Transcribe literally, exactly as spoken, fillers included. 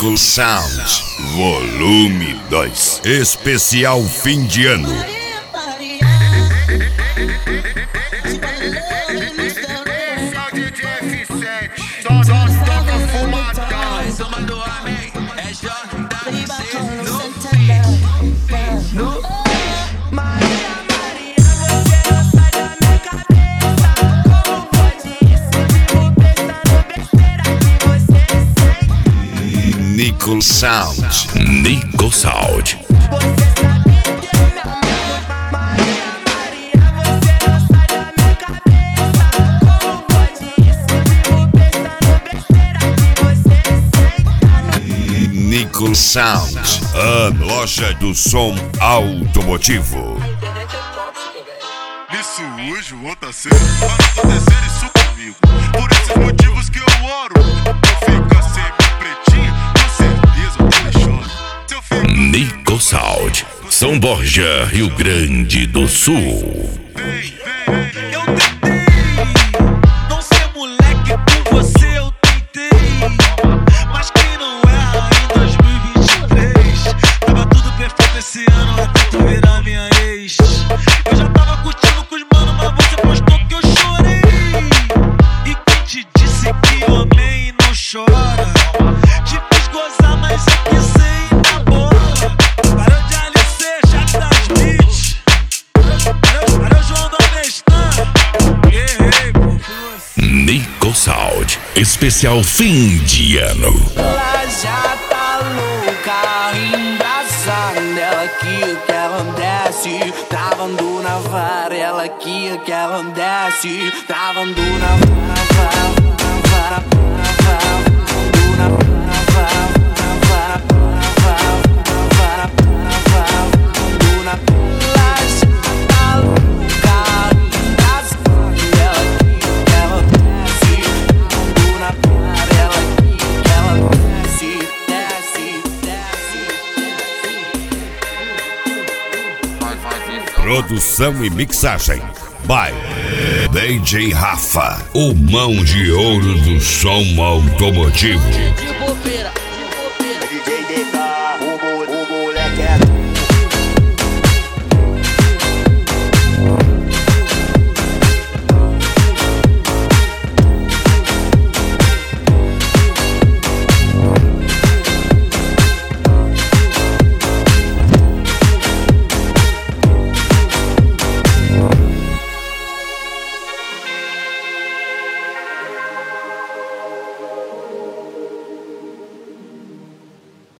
Nico Sound, volume dois. Especial fim de ano. Nico Sound, Nico Sound. Nico Sound, a loja do som automotivo. Isso hoje, o outro cedo, para acontecer isso comigo. Por esses motivos que eu oro, eu fico sempre pretinho, com certeza eu choro. Nico Sound, São Borja, Rio Grande do Sul. Vem, vem, eu tentei não ser moleque com você, eu tentei. Mas quem não erra em dois mil e vinte e três? Tava tudo perfeito esse ano até tu virar minha ex. Eu já tava curtindo com os mano, mas você postou que eu chorei. E quem te disse que homem não chora? Te fiz gozar, mas eu pisei na bola. Parou de alicer, chato das beats. Parou, parou João do Abestan. Errei, pô, fui você. Nico Sound, especial fim de ano. Ela já tá louca, embraçada. Ela quer que ela desce, travando na vara. Ela quer que ela desce, travando na vara. Produção e mixagem by D J Rafa, o mão de ouro do som automotivo.